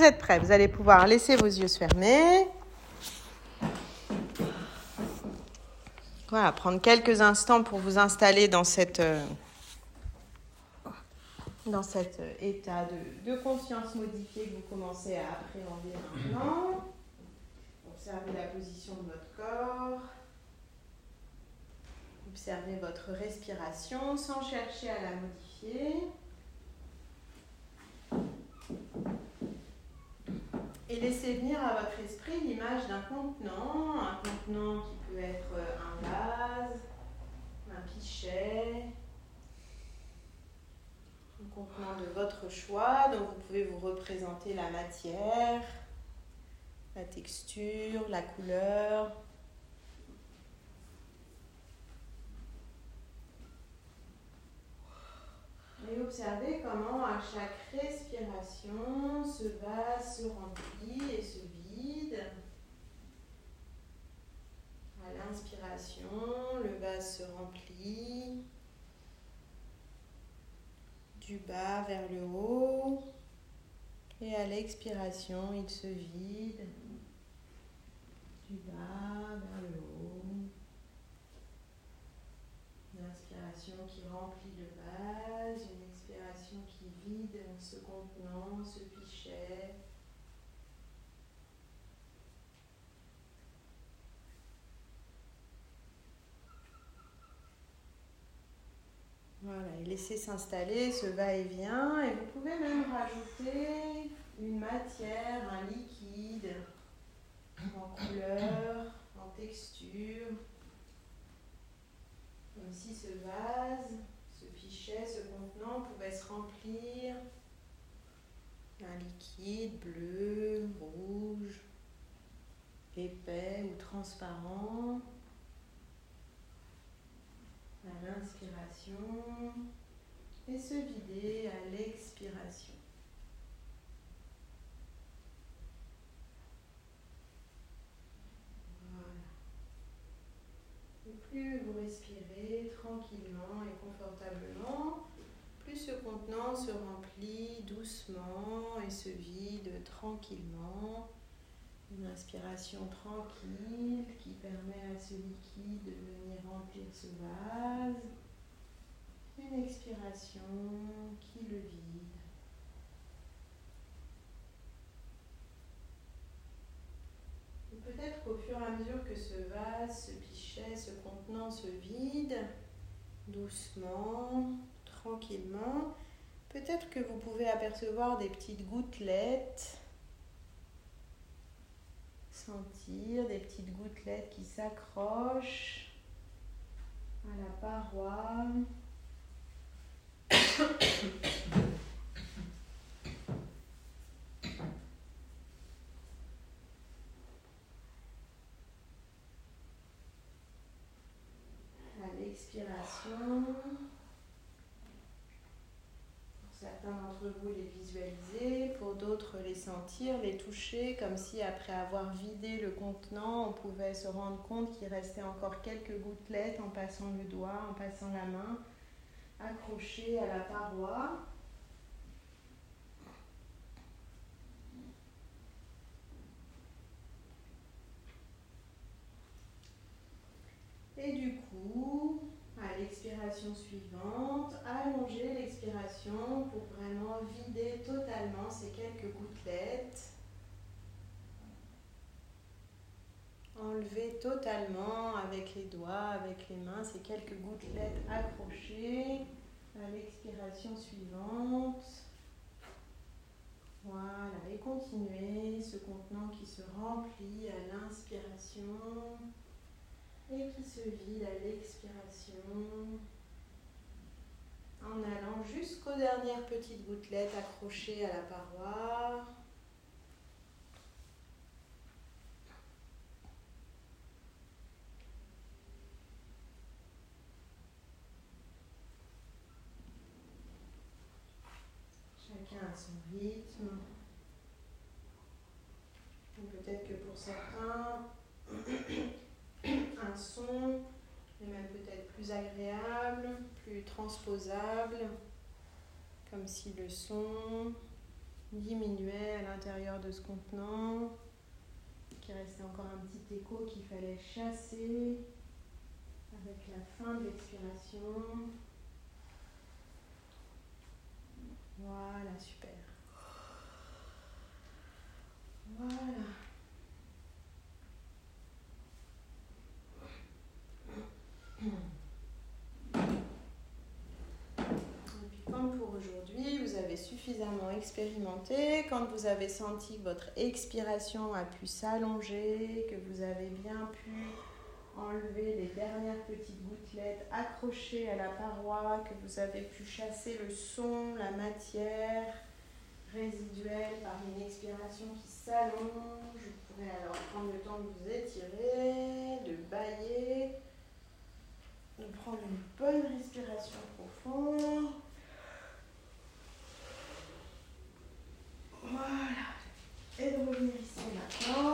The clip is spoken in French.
vous êtes prêts, vous allez pouvoir laisser vos yeux se fermer. Voilà, prendre quelques instants pour vous installer dans cet état de conscience modifié que vous commencez à appréhender maintenant. Observez la position de votre corps. Observez votre respiration sans chercher à la modifier. Et laissez venir à votre esprit l'image d'un contenant, un contenant qui peut être un vase, un pichet, un contenant de votre choix, dont vous pouvez vous représenter la matière, la texture, la couleur. Et observez comment à chaque respiration, ce vase se remplit et se vide. À l'inspiration, le vase se remplit du bas vers le haut. Et à l'expiration, il se vide du bas vers le haut. Une inspiration qui remplit le vase, une expiration qui vide ce contenant, ce pichet. Voilà, et laissez s'installer ce va-et-vient, et vous pouvez même rajouter une matière, un liquide, en couleur, en texture, comme si ce vase, ce pichet, ce contenant pouvait se remplir d'un liquide bleu, rouge, épais ou transparent. À l'inspiration et se vider à l'expiration. Voilà. Et plus vous respirez tranquillement et confortablement, plus ce contenant se remplit doucement et se vide tranquillement. Une inspiration tranquille qui permet à ce liquide de venir remplir ce vase. Une expiration qui le vide. Et peut-être qu'au fur et à mesure que ce vase, ce pichet, ce contenant se vide, doucement, tranquillement, peut-être que vous pouvez apercevoir des petites gouttelettes. Sentir des petites gouttelettes qui s'accrochent à la paroi. À l'expiration, pour certains d'entre vous les visualiser, pour d'autres les sentir, les toucher, comme si après avoir vidé le contenant, on pouvait se rendre compte qu'il restait encore quelques gouttelettes en passant le doigt, en passant la main, accrochées à la paroi. Et du coup, à l'expiration suivante, allongez l'expiration pour vraiment vider totalement ces quelques gouttelettes. Enlevez totalement avec les doigts, avec les mains, ces quelques gouttelettes accrochées. À l'expiration suivante. Voilà, et continuez ce contenant qui se remplit à l'inspiration et qui se vide à l'expiration, en allant jusqu'aux dernières petites gouttelettes accrochées à la paroi. Chacun à son rythme. Ou peut-être que pour certains, un son est même peut-être plus agréable, plus transposable, comme si le son diminuait à l'intérieur de ce contenant, qu'il restait encore un petit écho qu'il fallait chasser avec la fin de l'expiration. Voilà, super. Voilà. Et puis comme pour aujourd'hui, vous avez suffisamment expérimenté, quand vous avez senti que votre expiration a pu s'allonger, que vous avez bien pu enlever les dernières petites gouttelettes accrochées à la paroi, que vous avez pu chasser le son, la matière résiduelle par une expiration qui s'allonge. Vous pourrez alors prendre le temps de vous étirer, de bâiller, de prendre une bonne respiration profonde. Voilà. Et de revenir ici maintenant.